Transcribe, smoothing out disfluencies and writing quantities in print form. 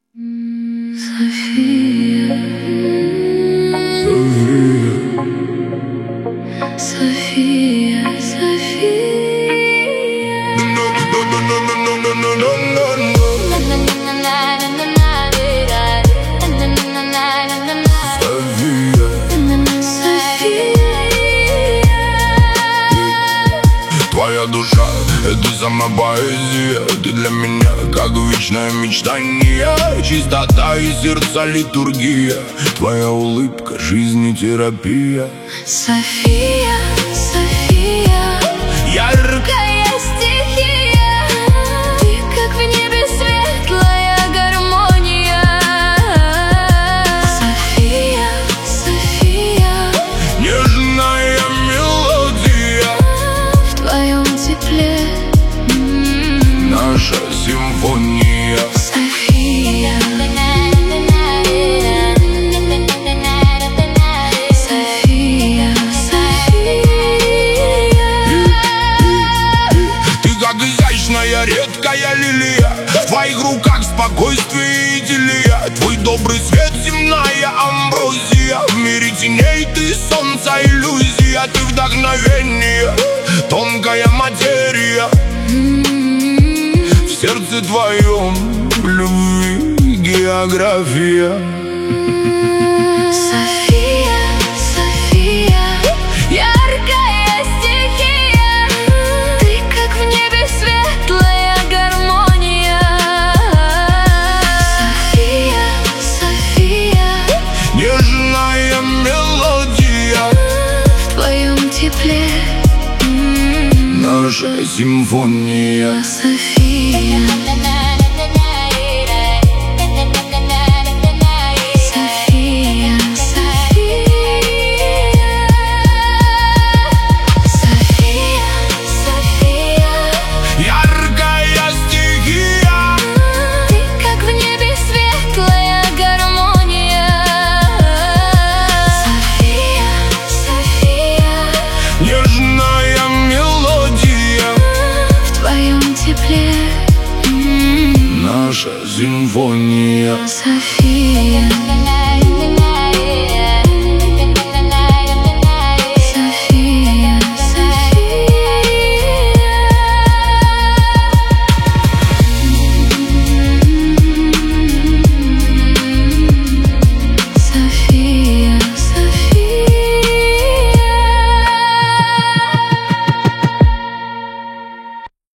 София, София, Твоя душа — это сама поэзия. Ты для меня как вечное мечтание. Чистота и сердца литургия. Твоя улыбка — жизнь и терапия. София, София, яркая стихия. Ты как в небе светлая гармония. София, София, нежная мелодия. в твоем тепле наша симфония. София, София, Ты как изящная редкая лилия. В твоих руках спокойствие и идиллия. Твой добрый свет — земная амброзия. В мире теней ты солнце, иллюзия. Ты вдохновение, тонкая материя. В сердце твоем любви география. София, София, яркая стихия. Ты как в небе светлая гармония. София, София, нежная мелодия. в твоем тепле наша симфония. София, София, София, София, яркая стихия. ты как в небе светлая гармония. София, София, Нежная мелодия. в твоем тепле Наша симфония. София.